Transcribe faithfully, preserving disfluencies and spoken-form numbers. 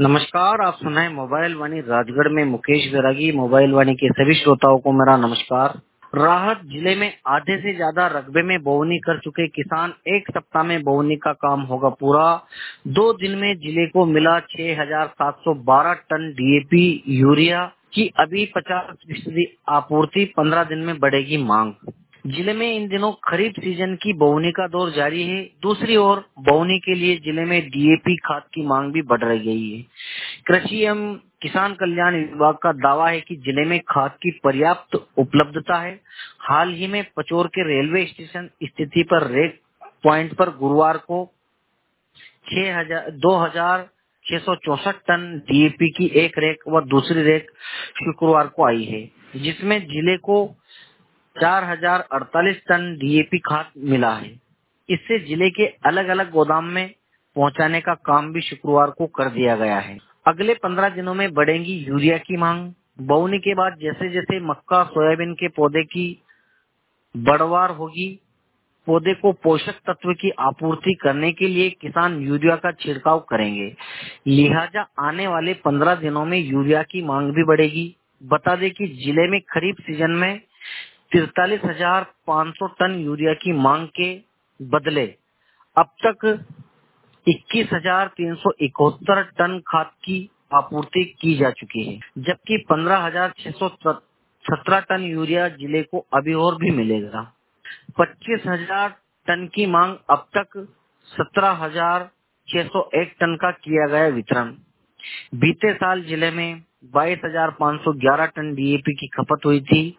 नमस्कार, आप सुन रहे हैं मोबाइल वाणी राजगढ़ में मुकेश बैरागी। मोबाइल वाणी के सभी श्रोताओं को मेरा नमस्कार। राहत जिले में आधे से ज्यादा रकबे में बोवनी कर चुके किसान एक सप्ताह में बोवनी का काम होगा पूरा। दो दिन में जिले को मिला छह हजार सात सौ बारह ton D A P urea की अभी पचास फीसदी आपूर्ति, पंद्रह दिन में बढ़ेगी मांग। जिले में इन दिनों खरीफ सीजन की बोवनी का दौर जारी है। दूसरी ओर बोवनी के लिए जिले में डी ए पी खाद की मांग भी बढ़ रही है। कृषि एवं किसान कल्याण विभाग का दावा है कि जिले में खाद की पर्याप्त उपलब्धता है। हाल ही में पचोर के रेलवे स्टेशन स्थिति पर रेक पॉइंट पर गुरुवार को छह हजार दो हजार छह सौ चौसठ टन डी ए पी की एक रेक व दूसरी रेक शुक्रवार को आई है, जिसमें जिले को चार हजार अड़तालीस टन डी ए पी खाद मिला है। इससे जिले के अलग अलग गोदाम में पहुंचाने का काम भी शुक्रवार को कर दिया गया है। अगले पंद्रह दिनों में बढ़ेगी यूरिया की मांग। बोवनी के बाद जैसे जैसे मक्का सोयाबीन के पौधे की बढ़वार होगी, पौधे को पोषक तत्व की आपूर्ति करने के लिए किसान यूरिया का छिड़काव करेंगे। लिहाजा आने वाले पंद्रह दिनों में यूरिया की मांग भी बढ़ेगी। बता दें कि जिले में खरीफ सीजन में तिरतालीस हजार पाँच सौ टन यूरिया की मांग के बदले अब तक इक्कीस हजार तीन सौ इकहत्तर टन खाद की आपूर्ति की जा चुकी है, जबकि पंद्रह हजार छह सौ सत्रह टन यूरिया जिले को अभी और भी मिलेगा। पच्चीस हजार टन की मांग अब तक सत्रह हजार छह सौ एक टन का किया गया वितरण। बीते साल जिले में बाईस हजार पाँच सौ ग्यारह टन डी ए पी की खपत हुई थी।